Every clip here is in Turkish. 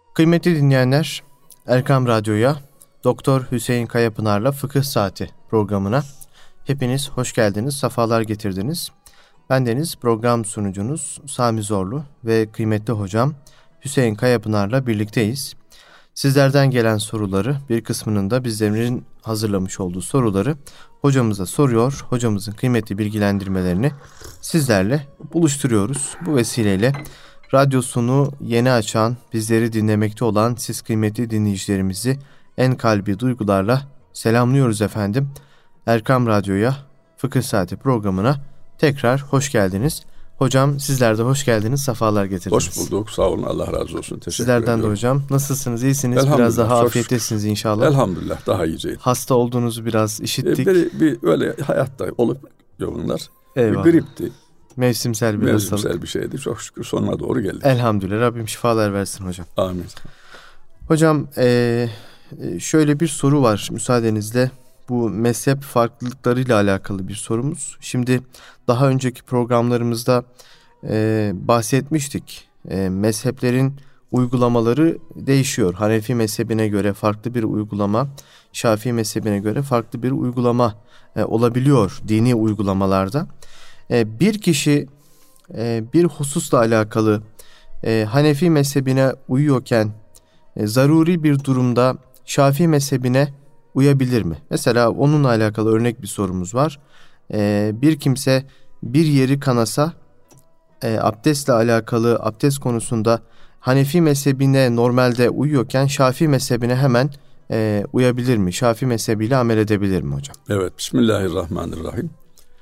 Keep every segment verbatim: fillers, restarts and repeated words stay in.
Kıymetli dinleyenler, Erkam Radyo'ya Doktor Hüseyin Kayapınar'la Fıkıh Saati programına hepiniz hoş geldiniz, sefalar getirdiniz. Bendeniz program sunucunuz Sami Zorlu ve kıymetli hocam Hüseyin Kayapınar'la birlikteyiz. Sizlerden gelen soruları, bir kısmının da bizlerin hazırlamış olduğu soruları hocamıza soruyor, hocamızın kıymetli bilgilendirmelerini sizlerle buluşturuyoruz. Bu vesileyle radyosunu yeni açan, bizleri dinlemekte olan siz kıymetli dinleyicilerimizi en kalbi duygularla selamlıyoruz efendim. Erkam Radyo'ya, Fıkıh Saati programına tekrar hoş geldiniz. Hocam sizler de hoş geldiniz, sefalar getirdiniz. Hoş bulduk, sağ olun, Allah razı olsun. Teşekkür Sizlerden ediyorum. de hocam. Nasılsınız, iyisiniz? Biraz daha afiyettesiniz inşallah. Elhamdülillah, daha iyiyiz. Hasta olduğunuzu biraz işittik. Bir, bir öyle hayatta olup bunlar. Eyvallah. Bir gripti. Mevsimsel bir Mevsimsel hastalık. bir şeydi. Çok şükür sonuna doğru geldi. Elhamdülillah. Rabbim şifalar versin hocam. Amin. Hocam ee, şöyle bir soru var müsaadenizle. Bu mezhep farklılıklarıyla alakalı bir sorumuz. Şimdi daha önceki programlarımızda e, bahsetmiştik. E, mezheplerin uygulamaları değişiyor. Hanefi mezhebine göre farklı bir uygulama, Şafii mezhebine göre farklı bir uygulama e, olabiliyor dini uygulamalarda. E, bir kişi e, bir hususla alakalı e, Hanefi mezhebine uyuyorken e, zaruri bir durumda Şafii mezhebine uyabilir mi? Mesela onunla alakalı örnek bir sorumuz var. Ee, bir kimse bir yeri kanasa e, abdestle alakalı abdest konusunda Hanefi mezhebine normalde uyuyorken Şafii mezhebine hemen e, uyabilir mi? Şafii mezhebiyle amel edebilir mi hocam? Evet, Bismillahirrahmanirrahim.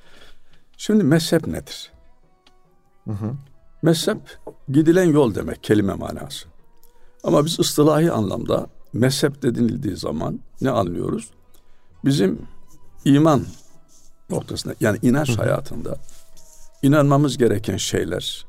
Şimdi mezhep nedir? Hı hı. Mezhep gidilen yol demek, kelime manası. Ama biz ıstılahi anlamda mezhep denildiği zaman ne anlıyoruz? Bizim iman noktasında, yani inanç hayatında inanmamız gereken şeyler,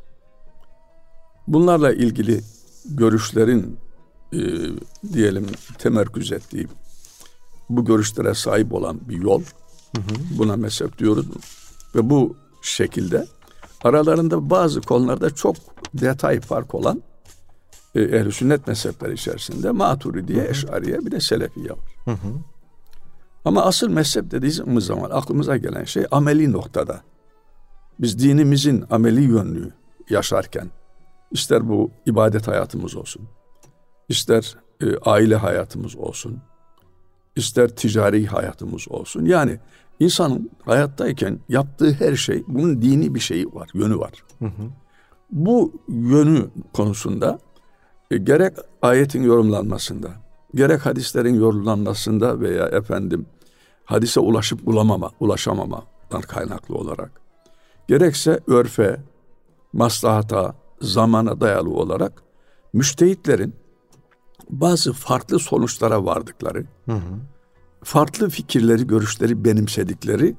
bunlarla ilgili görüşlerin e, diyelim temerküz ettiği, bu görüşlere sahip olan bir yol, hı hı. buna mezhep diyoruz. Ve bu şekilde aralarında bazı konularda çok detay fark olan Ehl-i sünnet mezhepleri içerisinde Maturidiye, Eş'ariye, bir de Selefiye var. Hı hı. Ama asıl mezhep dediğimiz zaman aklımıza gelen şey ameli noktada. Biz dinimizin ameli yönlü yaşarken, ister bu ibadet hayatımız olsun, ister e, aile hayatımız olsun, ister ticari hayatımız olsun. Yani insanın hayattayken yaptığı her şey, bunun dini bir şeyi var, yönü var. Hı hı. Bu yönü konusunda E, gerek ayetin yorumlanmasında, gerek hadislerin yorumlanmasında veya efendim hadise ulaşıp bulamama, ulaşamamadan kaynaklı olarak, gerekse örfe, maslahata, zamana dayalı olarak müştehitlerin bazı farklı sonuçlara vardıkları, hı hı. farklı fikirleri, görüşleri benimsedikleri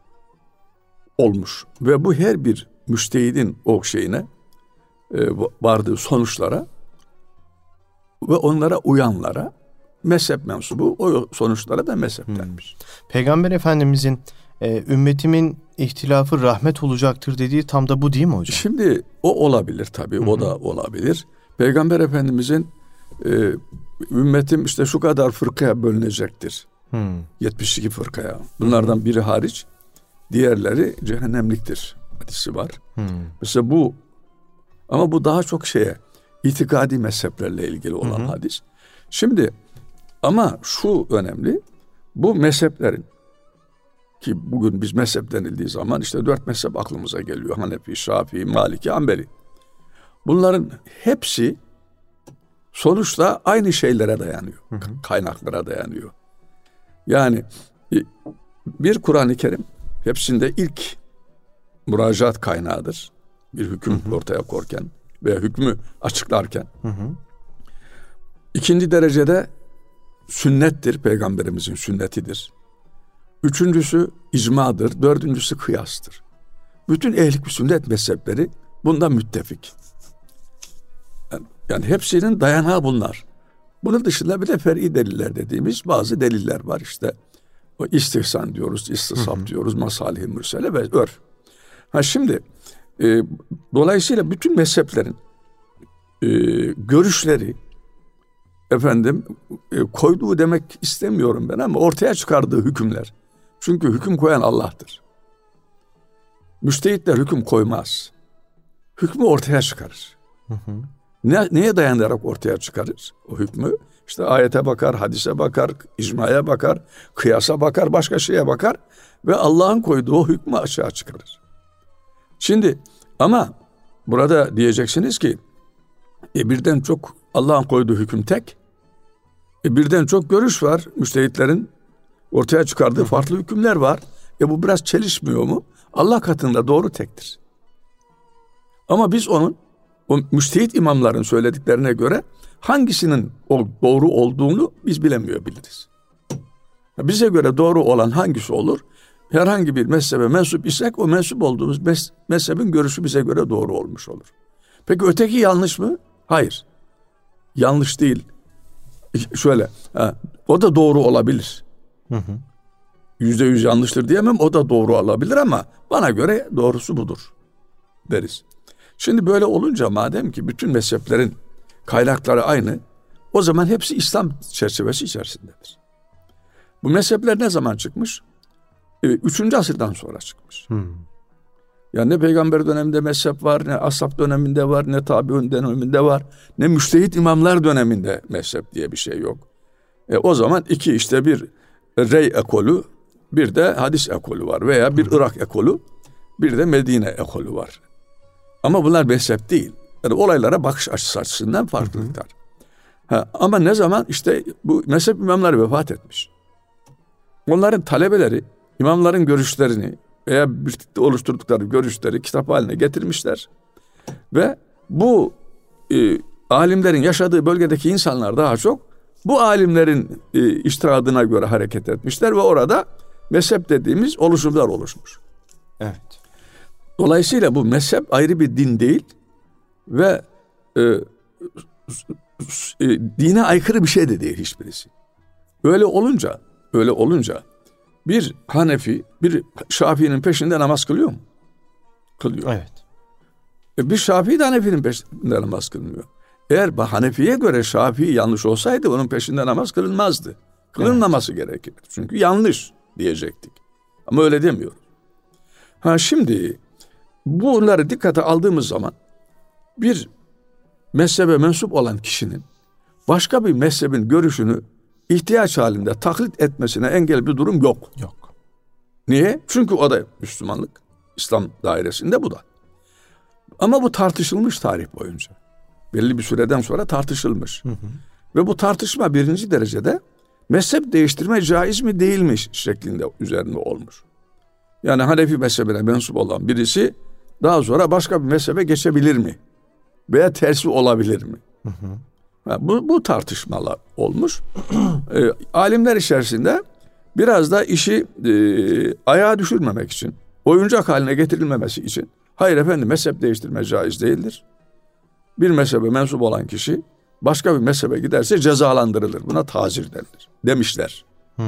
olmuş. Ve bu her bir müştehidin o şeyine, e, vardığı sonuçlara ve onlara uyanlara mezhep mensubu, o sonuçlara da mezhep denmiş. Hmm. Peygamber Efendimizin e, ümmetimin ihtilafı rahmet olacaktır dediği tam da bu değil mi hocam? Şimdi o olabilir tabii, Hı-hı. o da olabilir. Peygamber Efendimizin e, ümmetim işte şu kadar fırkaya bölünecektir. Hmm. yetmiş iki fırkaya. Bunlardan Hı-hı. biri hariç diğerleri cehennemliktir hadisi var. Hmm. Mesela bu, ama bu daha çok şeye, İtikadi mezheplerle ilgili olan hı hı. hadis. Şimdi ama şu önemli, bu mezheplerin, ki bugün biz mezhep denildiği zaman işte dört mezhep aklımıza geliyor. Hanefi, Şafii, Maliki, Hanbeli. Bunların hepsi sonuçta aynı şeylere dayanıyor. Hı hı. Kaynaklara dayanıyor. Yani bir Kur'an-ı Kerim hepsinde ilk müracaat kaynağıdır. Bir hüküm hı hı. ortaya korken veya hükmü açıklarken. Hı hı. İkinci derecede sünnettir, Peygamberimizin sünnetidir. Üçüncüsü icmadır, dördüncüsü kıyastır. Bütün ehl-i sünnet mezhepleri bundan müttefik. Yani, yani hepsinin dayanağı bunlar. Bunun dışında bir de fer'i deliller dediğimiz bazı deliller var işte. O istihsan diyoruz, istisab diyoruz, masalih-i mürsele ve örf. Ha şimdi e, dolayısıyla bütün mezheplerin e, görüşleri efendim e, koyduğu demek istemiyorum ben ama ortaya çıkardığı hükümler. Çünkü hüküm koyan Allah'tır. Müştehitler hüküm koymaz. Hükmü ortaya çıkarır. Hı hı. Ne, neye dayanarak ortaya çıkarır o hükmü? İşte ayete bakar, hadise bakar, icmaya bakar, kıyasa bakar, başka şeye bakar ve Allah'ın koyduğu o hükmü açığa çıkarır. Şimdi ama burada diyeceksiniz ki e, birden çok Allah'ın koyduğu hüküm tek, e, birden çok görüş var, müştehitlerin ortaya çıkardığı farklı hükümler var. E bu biraz çelişmiyor mu? Allah katında doğru tektir. Ama biz onun, o müştehit imamların söylediklerine göre hangisinin o doğru olduğunu biz bilemiyor biliriz. Bize göre doğru olan hangisi olur? Herhangi bir mezhebe mensup isek o mensup olduğumuz mez- mezhebin görüşü bize göre doğru olmuş olur. Peki öteki yanlış mı? Hayır. Yanlış değil. Şöyle, ha, o da doğru olabilir. Hı hı. Yüzde yüz yanlıştır diyemem, o da doğru olabilir ama bana göre doğrusu budur deriz. Şimdi böyle olunca madem ki bütün mezheplerin kaynakları aynı, o zaman hepsi İslam çerçevesi içerisindedir. Bu mezhepler ne zaman çıkmış? Üçüncü asırdan sonra çıkmış. Hmm. Yani ne peygamber döneminde mezhep var, ne ashab döneminde var, ne tabiun döneminde var, ne müştehit imamlar döneminde mezhep diye bir şey yok. E, o zaman iki işte bir rey ekolü, bir de hadis ekolü var veya bir Irak ekolü, bir de Medine ekolü var. Ama bunlar mezhep değil. Yani olaylara bakış açısı açısından farklılıklar. Ha, ama ne zaman işte bu mezhep imamları vefat etmiş. Onların talebeleri imamların görüşlerini veya birlikte oluşturdukları görüşleri kitap haline getirmişler. Ve bu e, alimlerin yaşadığı bölgedeki insanlar daha çok bu alimlerin e, içtihadına göre hareket etmişler ve orada mezhep dediğimiz oluşumlar oluşmuş. Evet. Dolayısıyla bu mezhep ayrı bir din değil ve e, e, dine aykırı bir şey de değil hiçbirisi. Öyle olunca, öyle olunca bir Hanefi, bir Şafii'nin peşinde namaz kılıyor mu? Kılıyor. Evet. E bir Şafii de Hanefi'nin peşinde namaz kılmıyor. Eğer Hanefi'ye göre Şafii yanlış olsaydı onun peşinde namaz kılınmazdı. Kılınmaması evet. gerekir. Çünkü yanlış diyecektik. Ama öyle demiyor. Ha şimdi bunları dikkate aldığımız zaman bir mezhebe mensup olan kişinin başka bir mezhebin görüşünü ihtiyaç halinde taklit etmesine engel bir durum yok. Yok. Niye? Çünkü o da Müslümanlık. İslam dairesinde bu da. Ama bu tartışılmış tarih boyunca. Belli bir süreden sonra tartışılmış. Hı hı. Ve bu tartışma birinci derecede mezhep değiştirme caiz mi değilmiş şeklinde üzerinde olmuş. Yani Hanefi mezhebine mensup olan birisi daha sonra başka bir mezhebe geçebilir mi? Veya tersi olabilir mi? Hı hı. Bu, bu tartışmalar olmuş. e, alimler içerisinde biraz da işi e, ayağa düşürmemek için, oyuncak haline getirilmemesi için, hayır efendim mezhep değiştirme caiz değildir. Bir mezhebe mensup olan kişi başka bir mezhebe giderse cezalandırılır. Buna tazir denilir demişler. Hmm.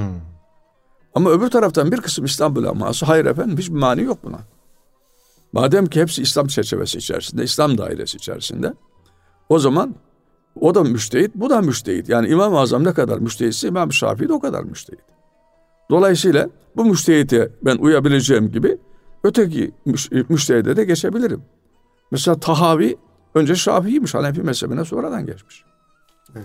Ama öbür taraftan bir kısım İslam uleması hayır efendim hiçbir mani yok buna. Madem ki hepsi İslam çerçevesi içerisinde, İslam dairesi içerisinde, o zaman o da müştehit, bu da müştehit. Yani İmam-ı Azam ne kadar müştehitse İmam Şafii de o kadar müştehit. Dolayısıyla bu müştehite ben uyabileceğim gibi öteki müştehide de geçebilirim. Mesela Tahavi önce Şafii'ymiş, Hanefi mezhebine sonradan geçmiş. Evet.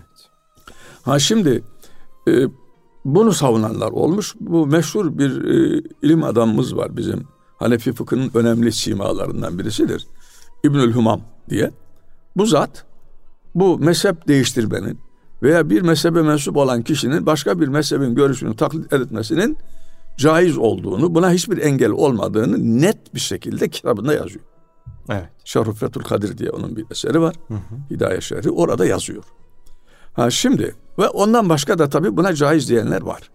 Ha şimdi e, bunu savunanlar olmuş. Bu meşhur bir e, ilim adamımız var bizim. Hanefi fıkhının önemli simalarından birisidir. İbnül Humam diye. Bu zat bu mezhep değiştirmenin veya bir mezhebe mensup olan kişinin başka bir mezhebin görüşünü taklit etmesinin caiz olduğunu, buna hiçbir engel olmadığını net bir şekilde kitabında yazıyor. Evet. Şerh-ü Fethül Kadir diye onun bir eseri var. Hı hı. Hidayet Şerhi orada yazıyor. Ha şimdi ve ondan başka da tabii buna caiz diyenler var.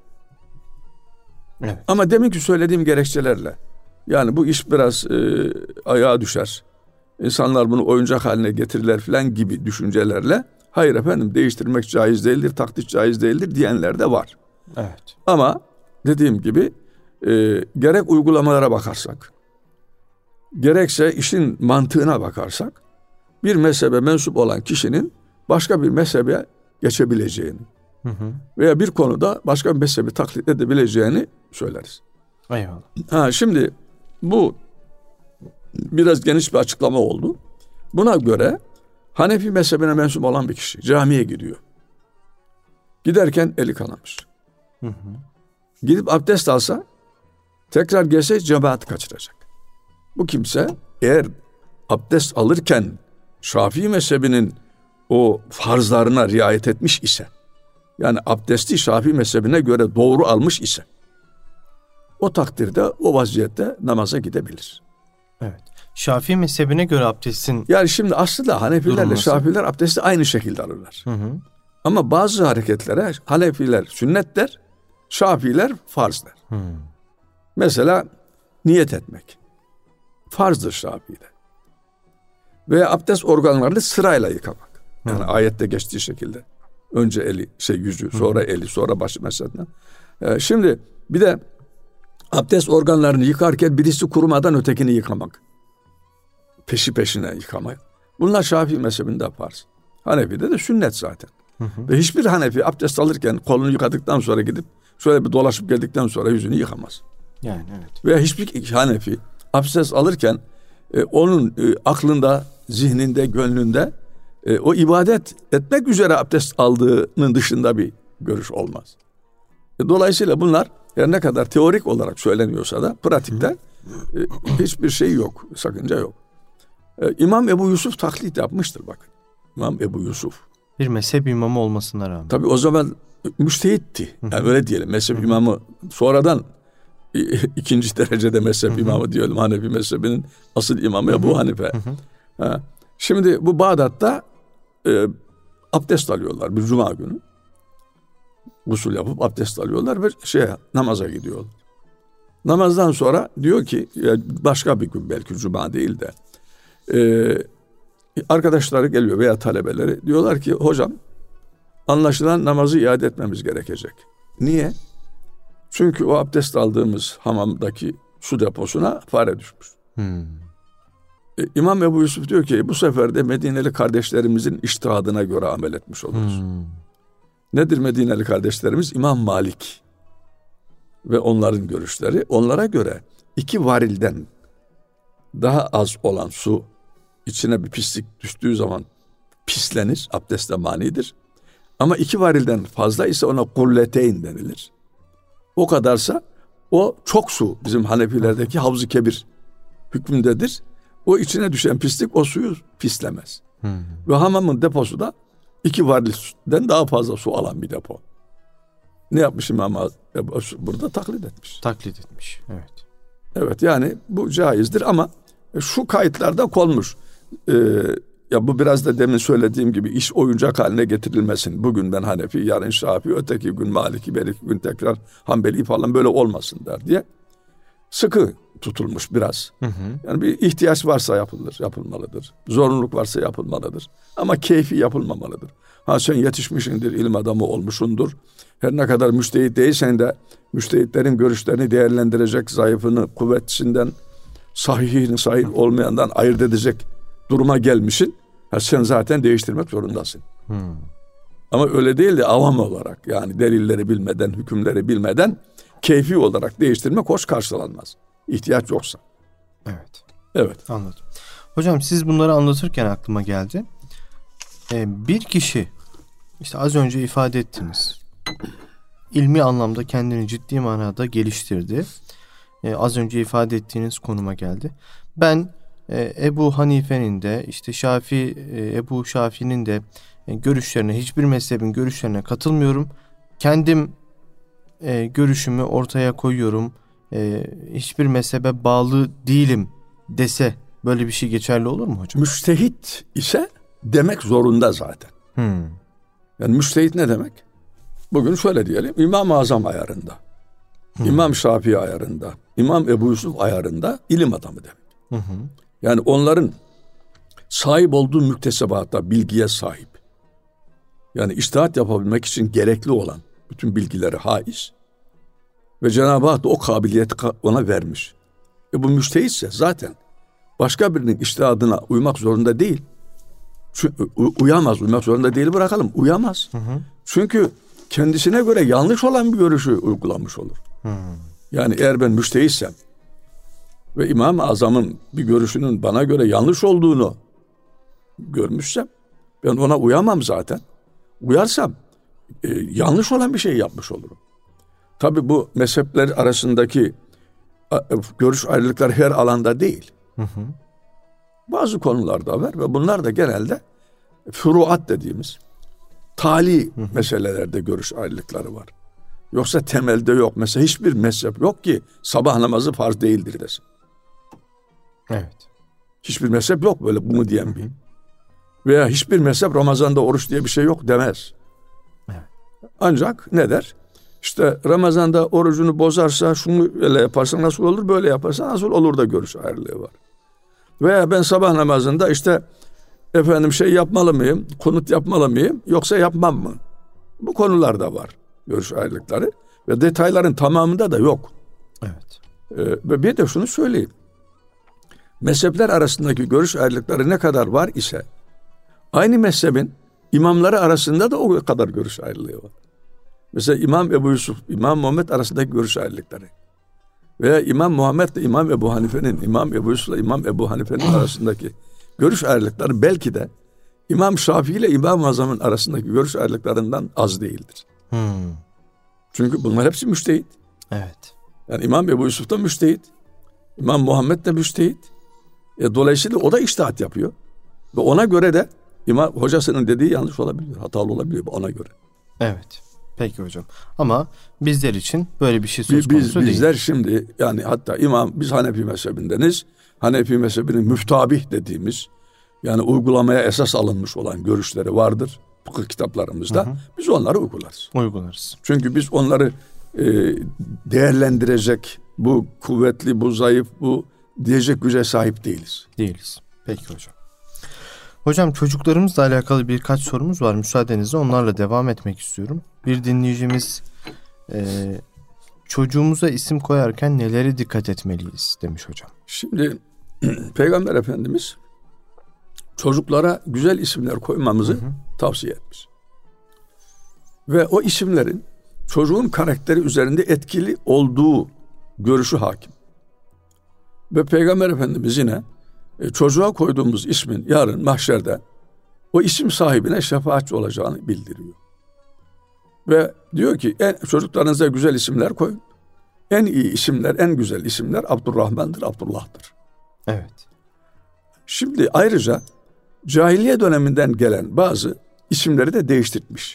Evet. Ama demin ki söylediğim gerekçelerle yani bu iş biraz e, ayağa düşer. İnsanlar bunu oyuncak haline getirirler falan gibi düşüncelerle hayır efendim değiştirmek caiz değildir, taklit caiz değildir diyenler de var. Evet. Ama dediğim gibi e, gerek uygulamalara bakarsak, gerekse işin mantığına bakarsak bir mezhebe mensup olan kişinin başka bir mezhebe geçebileceğini Hı hı. veya bir konuda başka bir mezhebi taklit edebileceğini söyleriz. Eyvallah. Ha, şimdi bu biraz geniş bir açıklama oldu. Buna göre Hanefi mezhebine mensup olan bir kişi camiye gidiyor. Giderken eli kanamış. Hı hı. Gidip abdest alsa tekrar gelse cemaati kaçıracak. Bu kimse eğer abdest alırken Şafii mezhebinin o farzlarına riayet etmiş ise, yani abdesti Şafii mezhebine göre doğru almış ise, o takdirde o vaziyette namaza gidebilir. Evet. Şafii mezhebine göre abdestin... Yani şimdi aslında Hanefilerle durulması. Şafiiler abdesti aynı şekilde alırlar. Hı hı. Ama bazı hareketlere Hanefiler sünnet der, Şafiiler farz der. Hı. Mesela niyet etmek farzdır Şafii'de. Veya abdest organlarını sırayla yıkamak. Yani Hı. ayette geçtiği şekilde. Önce eli, şey yüzü, sonra Hı. eli, sonra başı mesela. Ee, şimdi bir de abdest organlarını yıkarken birisi kurumadan ötekini yıkamak. Peşi peşine yıkamak. Bunlar Şafii mezhebinde farz. Hanefi'de de sünnet zaten. Hı hı. Ve hiçbir Hanefi abdest alırken kolunu yıkadıktan sonra gidip şöyle bir dolaşıp geldikten sonra yüzünü yıkamaz. Yani evet. Veya hiçbir Hanefi abdest alırken e, onun e, aklında, zihninde, gönlünde e, o ibadet etmek üzere abdest aldığının dışında bir görüş olmaz. E, dolayısıyla bunlar her ne kadar teorik olarak söyleniyorsa da pratikte e, hiçbir şey yok, sakınca yok. E, İmam Ebu Yusuf taklit yapmıştır bakın. İmam Ebu Yusuf. Bir mezhep imamı olmasına rağmen. Tabii o zaman müştehitti. Yani öyle diyelim. Mezhep Hı-hı. imamı sonradan ikinci derecede mezhep Hı-hı. imamı diyelim. Hanefi mezhebinin asıl imamı Ebu Hanife. Ha. Şimdi bu Bağdat'ta e, abdest alıyorlar bir cuma günü. Gusül yapıp abdest alıyorlar ve şey namaza gidiyorlar. Namazdan sonra diyor ki başka bir gün belki cuma değil de e, arkadaşları geliyor veya talebeleri diyorlar ki hocam anlaşılan namazı iade etmemiz gerekecek. Niye? Çünkü o abdest aldığımız hamamdaki su deposuna fare düşmüş. Hmm. E, İmam Ebu Yusuf diyor ki bu sefer de Medineli kardeşlerimizin içtihadına göre amel etmiş oluruz. Hmm. Nedir Medineli kardeşlerimiz? İmam Malik ve onların görüşleri. Onlara göre iki varilden daha az olan su içine bir pislik düştüğü zaman pislenir, abdeste manidir. Ama iki varilden fazla ise ona kulleteyn denilir. O kadarsa o çok su bizim Hanefilerdeki havz-ı kebir hükmündedir. O içine düşen pislik o suyu pislemez. Hmm. Ve hamamın deposu da iki varilden daha fazla su alan bir depo. Ne yapmış İmam burada? Taklit etmiş. Taklit etmiş, evet. Evet yani bu caizdir ama şu kayıtlarda konmuş. Ee, ya bu biraz da demin söylediğim gibi iş oyuncak haline getirilmesin. Bugün ben Hanefi, yarın Şafii, öteki gün Maliki, belki gün tekrar Hanbeli falan böyle olmasın der diye. Sıkı tutulmuş biraz. Hı hı. Yani bir ihtiyaç varsa yapılır, yapılmalıdır. Zorunluluk varsa yapılmalıdır. Ama keyfi yapılmamalıdır. Ha sen yetişmişindir, ilim adamı olmuşundur. Her ne kadar müştehit değilsen de müştehitlerin görüşlerini değerlendirecek, zayıfını, kuvvetsinden, sahihini, sahih olmayandan ayırt edecek duruma gelmişsin. Ha sen zaten değiştirmek zorundasın. Hmm. Ama öyle değil de avam olarak yani delilleri bilmeden, hükümleri bilmeden keyfi olarak değiştirmek hoş karşılanmaz. İhtiyaç yoksa. Evet. Evet. Anladım. Hocam siz bunları anlatırken aklıma geldi. Ee, bir kişi işte az önce ifade ettiniz. İlmi anlamda kendini ciddi manada geliştirdi. Ee, az önce ifade ettiğiniz konuma geldi. Ben e, Ebu Hanife'nin de işte Şafii, e, Ebu Şafii'nin de e, görüşlerine, hiçbir mezhebin görüşlerine katılmıyorum. Kendim e, görüşümü ortaya koyuyorum. E, hiçbir mezhebe bağlı değilim dese böyle bir şey geçerli olur mu hocam? Müştehit ise demek zorunda zaten. Hmm. Yani müştehit ne demek? Bugün şöyle diyelim, İmam-ı Azam ayarında, hmm. İmam Şafii ayarında, İmam Ebu Yusuf ayarında ilim adamı demek. Hmm. Yani onların sahip olduğu müktesebatta bilgiye sahip. Yani içtihat yapabilmek için gerekli olan bütün bilgileri haiz. Ve Cenab-ı Hak da o kabiliyeti ona vermiş. E bu müştehitse zaten başka birinin içtihadına uymak zorunda değil. Çünkü uyamaz. Uymak zorunda değil, bırakalım. Uyamaz. Hı hı. Çünkü kendisine göre yanlış olan bir görüşü uygulamış olur. Hı. Yani eğer ben müştehitsem ve İmam-ı Azam'ın bir görüşünün bana göre yanlış olduğunu görmüşsem ben ona uyamam zaten. Uyarsam e, yanlış olan bir şey yapmış olurum. Tabii bu mezhepler arasındaki e, görüş ayrılıkları her alanda değil. Hı hı. Bazı konularda var ve bunlar da genelde furuat dediğimiz tali hı hı. meselelerde görüş ayrılıkları var. Yoksa temelde yok. Mesela hiçbir mezhep yok ki sabah namazı farz değildir desin. Evet. Hiçbir mezhep yok böyle bunu diyen bir. Veya hiçbir mezhep Ramazan'da oruç diye bir şey yok demez. Evet. Ancak ne der? İşte Ramazan'da orucunu bozarsa şunu öyle yaparsan nasıl olur, böyle yaparsan nasıl olur da görüş ayrılığı var. Veya ben sabah namazında işte efendim şey yapmalı mıyım, kunut yapmalı mıyım yoksa yapmam mı? Bu konularda var görüş ayrılıkları ve detayların tamamında da yok. Evet. Ee, ve bir de şunu söyleyeyim. Mezhepler arasındaki görüş ayrılıkları ne kadar var ise aynı mezhebin imamları arasında da o kadar görüş ayrılığı var. Mesela İmam Ebu Yusuf, İmam Muhammed arasındaki görüş ayrılıkları veya İmam Muhammed ile İmam Ebu Hanife'nin, İmam Ebu Yusuf ile İmam Ebu Hanife'nin arasındaki görüş ayrılıkları belki de İmam Şafii ile İmam Azam'ın arasındaki görüş ayrılıklarından az değildir. Hmm. Çünkü bunlar hepsi müştehit. Evet. Yani İmam Ebu Yusuf da müştehit, İmam Muhammed de müştehit. E, dolayısıyla o da içtihat yapıyor. Ve ona göre de İmam hocasının dediği yanlış olabilir, hatalı olabilir ona göre. Evet. Peki hocam. Ama bizler için böyle bir şey söz konusu biz, değil. Bizler şimdi yani hatta imam biz Hanefi mezhebindeniz. Hanefi mezhebinin müftabih dediğimiz yani uygulamaya esas alınmış olan görüşleri vardır fıkıh kitaplarımızda. Hı hı. Biz onları uygularız. Uygularız. Çünkü biz onları e, değerlendirecek bu kuvvetli, bu zayıf, bu diyecek güce sahip değiliz. Değiliz. Peki hocam. Hocam çocuklarımızla alakalı birkaç sorumuz var. Müsaadenizle onlarla devam etmek istiyorum. Bir dinleyicimiz e, çocuğumuza isim koyarken nelere dikkat etmeliyiz demiş hocam. Şimdi Peygamber Efendimiz çocuklara güzel isimler koymamızı hı hı. tavsiye etmiş. Ve o isimlerin çocuğun karakteri üzerinde etkili olduğu görüşü hakim. Ve Peygamber Efendimiz yine e, çocuğa koyduğumuz ismin yarın mahşerde o isim sahibine şefaatçi olacağını bildiriyor. Ve diyor ki en, çocuklarınıza güzel isimler koyun. En iyi isimler, en güzel isimler Abdurrahman'dır, Abdullah'tır. Evet. Şimdi ayrıca cahiliye döneminden gelen bazı isimleri de değiştirmiş.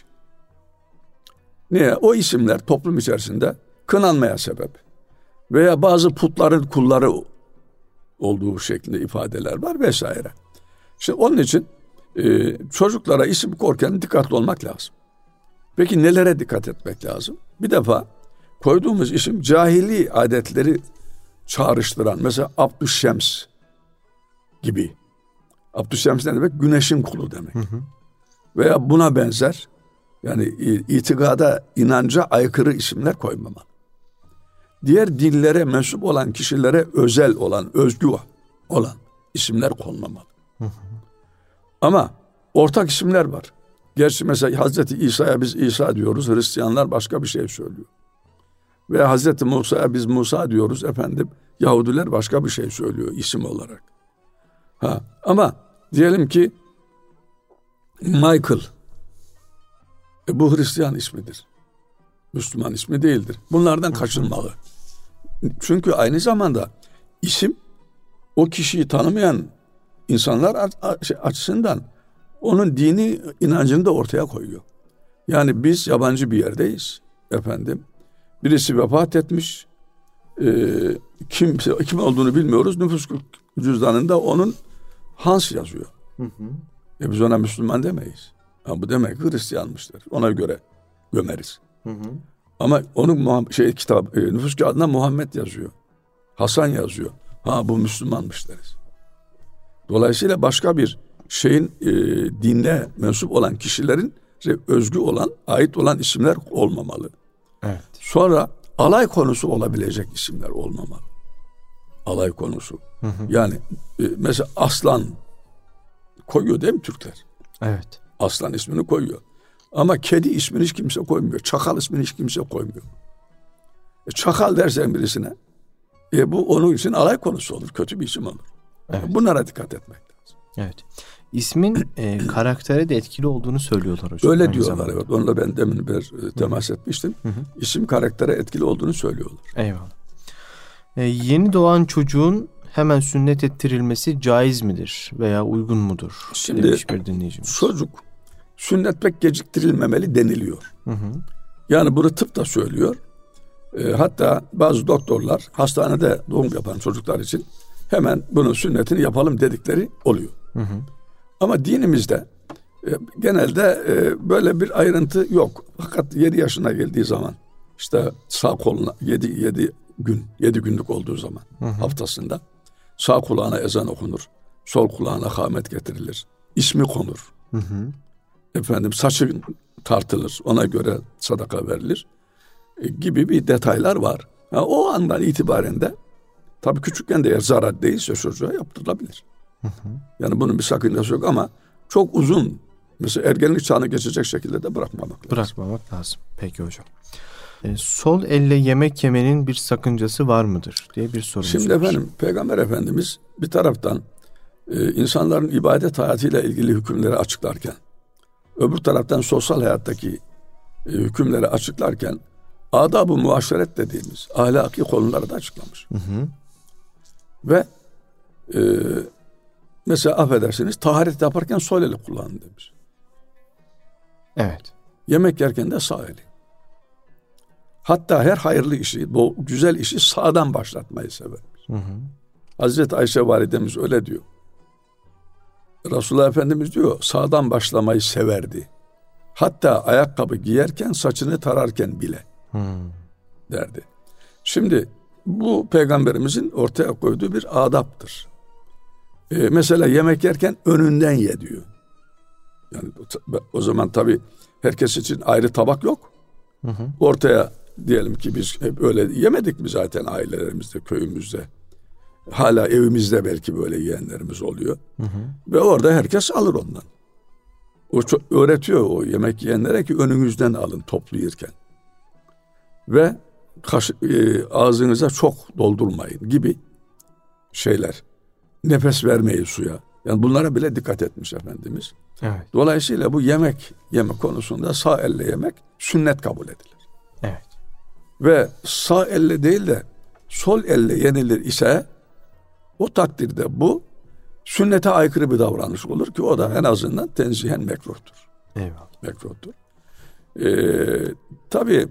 Niye? O isimler toplum içerisinde kınanmaya sebep. Veya bazı putların kulları olduğu şeklinde ifadeler var vesaire. Şimdi onun için e, çocuklara isim koyarken dikkatli olmak lazım. Peki nelere dikkat etmek lazım? Bir defa koyduğumuz isim cahili adetleri çağrıştıran, mesela Abdüşşems gibi. Abdüşşems ne demek? Güneşin kulu demek. Hı hı. Veya buna benzer, yani itikada, inanca aykırı isimler koymamalı. Diğer dillere mensup olan kişilere özel olan, özgü olan isimler konmamalı. Hı hı. Ama ortak isimler var. Gerçi mesela Hazreti İsa'ya biz İsa diyoruz, Hristiyanlar başka bir şey söylüyor. Veya Hazreti Musa'ya biz Musa diyoruz, efendim Yahudiler başka bir şey söylüyor isim olarak. Ha, ama diyelim ki Michael, e, bu Hristiyan ismidir. Müslüman ismi değildir. Bunlardan kaçınmalı. Çünkü aynı zamanda isim o kişiyi tanımayan insanlar açısından onun dini inancını da ortaya koyuyor. Yani biz yabancı bir yerdeyiz efendim. Birisi vefat etmiş. E, kim kim olduğunu bilmiyoruz. Nüfus cüzdanında onun Hans yazıyor. Hı hı. E biz ona Müslüman demeyiz. Ha, bu demek Hristiyanmıştır. Ona göre gömeriz. Hı hı. Ama onun şey kitap e, nüfus kağıdında Muhammed yazıyor. Hasan yazıyor. Ha bu Müslümanmış deriz. Dolayısıyla başka bir şeyin e, dinle mensup olan kişilerin işte, özgü olan, ait olan isimler olmamalı. Evet. Sonra alay konusu olabilecek isimler olmamalı. Alay konusu. Hı hı. Yani e, mesela aslan koyuyor değil mi Türkler? Evet. Aslan ismini koyuyor. Ama kedi ismini hiç kimse koymuyor. Çakal ismini hiç kimse koymuyor. E, çakal dersen birisine e, bu onun için alay konusu olur. Kötü bir isim olur. Evet. Bunlara dikkat etmek lazım. Evet. İsmin e, karaktere de etkili olduğunu söylüyorlar hocam. Öyle diyorlar zamanda. Evet. Onunla ben demin bir temas Hı-hı. etmiştim. Hı-hı. İsim karaktere etkili olduğunu söylüyorlar. Eyvallah. E, yeni doğan çocuğun hemen sünnet ettirilmesi caiz midir veya uygun mudur? Şimdi demiş bir dinleyicimiz. Çocuk sünnet pek geciktirilmemeli deniliyor. Hı hı. Yani bunu tıp da söylüyor. E, hatta bazı doktorlar hastanede doğum yapan çocuklar için hemen bunun sünnetini yapalım dedikleri oluyor. Hı hı. Ama dinimizde e, genelde e, böyle bir ayrıntı yok. Fakat yedi yaşına geldiği zaman işte sağ koluna yedi yedi gün yedi günlük olduğu zaman hı hı. haftasında sağ kulağına ezan okunur. Sol kulağına kâmet getirilir. İsmi konur. Hı hı. Efendim saçı tartılır. Ona göre sadaka verilir. E, gibi bir detaylar var. Yani o andan itibaren de tabii küçükken de eğer zarar değilse çocuğa yaptırılabilir. Hı hı. Yani bunun bir sakıncası yok ama çok uzun mesela ergenlik çağını geçecek şekilde de bırakmamak lazım. Bırakmamak lazım. Peki hocam. E, sol elle yemek yemenin bir sakıncası var mıdır diye bir sorumuz Şimdi var. efendim Peygamber Efendimiz bir taraftan e, insanların ibadet hayatıyla ilgili hükümleri açıklarken öbür taraftan sosyal hayattaki e, hükümleri açıklarken adab-ı muaşeret dediğimiz ahlaki konuları da açıklamış. Hı hı. Ve e, mesela affedersiniz taharet yaparken sol eli kullanın demiş. Evet. Yemek yerken de sağ eli. Hatta her hayırlı işi, bu güzel işi sağdan başlatmayı severmiş. Hı hı. Hazreti Ayşe validemiz öyle diyor. Resulullah Efendimiz diyor sağdan başlamayı severdi. Hatta ayakkabı giyerken saçını tararken bile hmm. derdi. Şimdi bu peygamberimizin ortaya koyduğu bir adaptır. Ee, mesela yemek yerken önünden ye diyor. Yani o zaman tabii herkes için ayrı tabak yok. Hı hı. Ortaya diyelim ki biz hep öyle yemedik mi zaten ailelerimizde, köyümüzde. Hala evimizde belki böyle yiyenlerimiz oluyor. Hı hı. Ve orada herkes alır ondan. O çok öğretiyor o yemek yiyenlere ki önünüzden alın toplu yerken. Ve kaş, e, ağzınıza çok doldurmayın gibi şeyler. Nefes vermeyin suya. Yani bunlara bile dikkat etmiş Efendimiz. Evet. Dolayısıyla bu yemek yemek konusunda sağ elle yemek sünnet kabul edilir. Evet. Ve sağ elle değil de sol elle yenilir ise o takdirde bu sünnete aykırı bir davranış olur ki o da en azından tenzihen mekruhtur. Eyvallah. Mekruhtur. Ee, tabii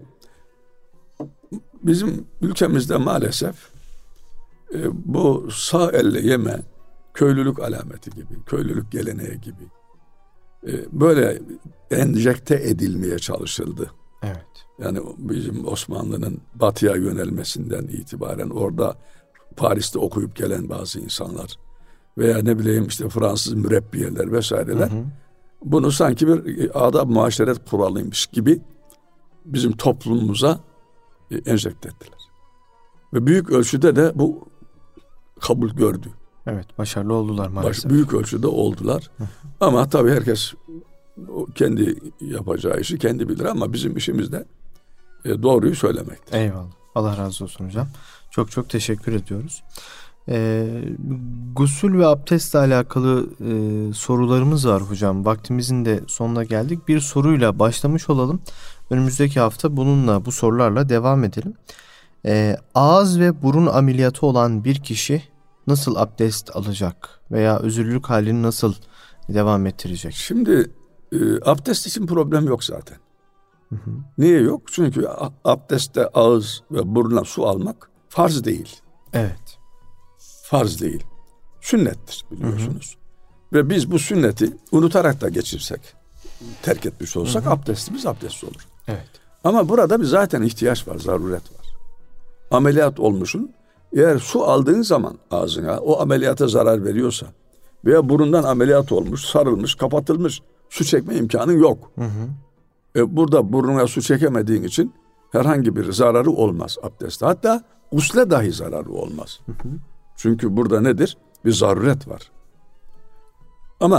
bizim ülkemizde maalesef e, bu sağ elle yeme köylülük alameti gibi, köylülük geleneği gibi e, böyle enjekte edilmeye çalışıldı. Evet. Yani bizim Osmanlı'nın batıya yönelmesinden itibaren orada Paris'te okuyup gelen bazı insanlar veya ne bileyim işte Fransız mürebbiyeler vesaireler hı hı. bunu sanki bir adab muaşeret kuralıymış gibi bizim toplumumuza enjekte ettiler. Ve büyük ölçüde de bu kabul gördü. Evet, başarılı oldular maalesef. Baş, büyük ölçüde oldular. Hı. Ama tabii herkes kendi yapacağı işi kendi bilir ama bizim işimiz de doğruyu söylemektir. Eyvallah. Allah razı olsun hocam. Çok çok teşekkür ediyoruz. Ee, gusül ve abdestle alakalı e, sorularımız var hocam. Vaktimizin de sonuna geldik. Bir soruyla başlamış olalım. Önümüzdeki hafta bununla, bu sorularla devam edelim. Ee, ağız ve burun ameliyatı olan bir kişi nasıl abdest alacak veya özürlülük halini nasıl devam ettirecek? Şimdi e, abdest için problem yok zaten. Hı hı. Niye yok? Çünkü abdestte ağız ve buruna su almak farz değil. Evet. Farz değil. Sünnettir biliyorsunuz. Hı hı. Ve biz bu sünneti unutarak da geçirsek, terk etmiş olsak hı hı. abdestimiz abdest olur. Evet. Ama burada bir zaten ihtiyaç var, zaruret var. Ameliyat olmuşsun. Eğer su aldığın zaman ağzına o ameliyata zarar veriyorsa veya burundan ameliyat olmuş, sarılmış, kapatılmış, su çekme imkanın yok. Hı hı. E burada burnuna su çekemediğin için herhangi bir zararı olmaz abdestte. Hatta gusle dahi zararı olmaz. Hı hı. Çünkü burada nedir? Bir zaruret var. Ama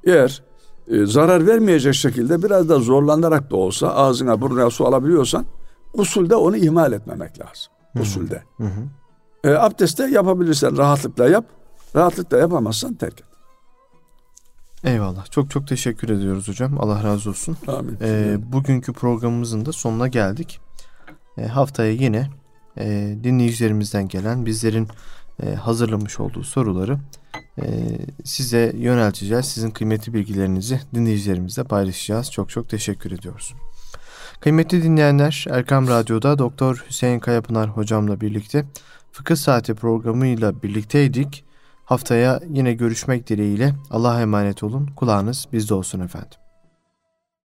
Eğer e, zarar vermeyecek şekilde biraz da zorlanarak da olsa ağzına burnuna su alabiliyorsan usulde onu ihmal etmemek lazım. Hı-hı. Usulde. Hı-hı. E, abdestte yapabilirsen rahatlıkla yap. Rahatlıkla yapamazsan terk et. Eyvallah. Çok çok teşekkür ediyoruz hocam. Allah razı olsun. Amin. E, bugünkü programımızın da sonuna geldik. E, haftaya yine e, dinleyicilerimizden gelen bizlerin e, hazırlamış olduğu soruları e, size yönelteceğiz. Sizin kıymetli bilgilerinizi dinleyicilerimizle paylaşacağız. Çok çok teşekkür ediyoruz. Kıymetli dinleyenler, Erkam Radyo'da Doktor Hüseyin Kayapınar hocamla birlikte Fıkıh Saati programıyla birlikteydik. Haftaya yine görüşmek dileğiyle Allah'a emanet olun. Kulağınız bizde olsun efendim.